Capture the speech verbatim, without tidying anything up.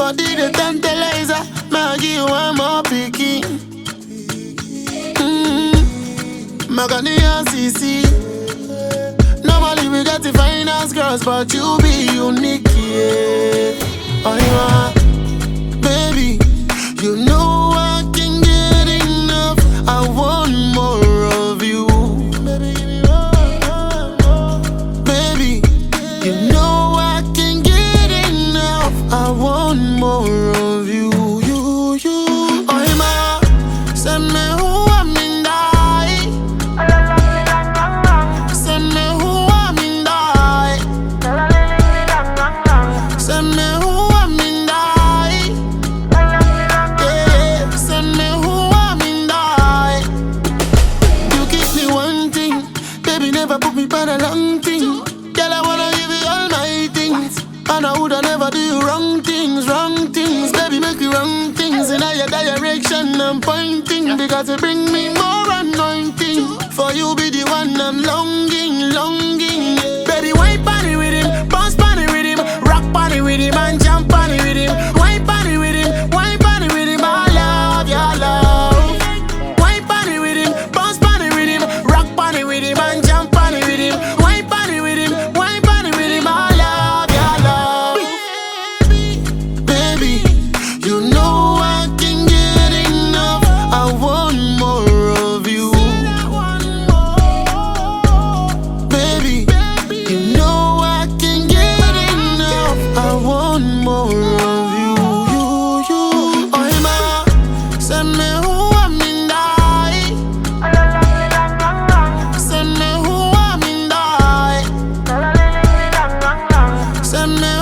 body the tantalizer, may give you one more picky. Mm-hmm. Magania C C. Normally we get the finest girls, but you be unique, yeah. Oh, you are, baby. You know I can get enough. I want more of you. Baby, you know I can get enough. I want more of you, you, you. Oh, Ima, send me who I'm in die. Send me who I'm in die. Send me who I'm in die. Yeah, send me who I'm in die. You keep me wanting, baby, never put me by a long thing. Girl, I wanna give you all my things, and I woulda never do you wrong things, wrong things. Baby, make you wrong things in your direction I'm pointing, because you bring me more anointing. For you be the one I'm longing, longing. Baby, wine party with him, bounce party with him, rock party with him, and jump party with him. Wine party with him, wine party with him, I love your love. Wine party with him, bounce party with him, rock party with him, and jump party with him. Wine party with him, wine party with him, I love your love. Baby, you know I can get enough. I want more of you. Baby, you know I can get enough. I want more of you, you, you. Oh, Ima, send me who I'm in die. Send me who I'm in die. Send me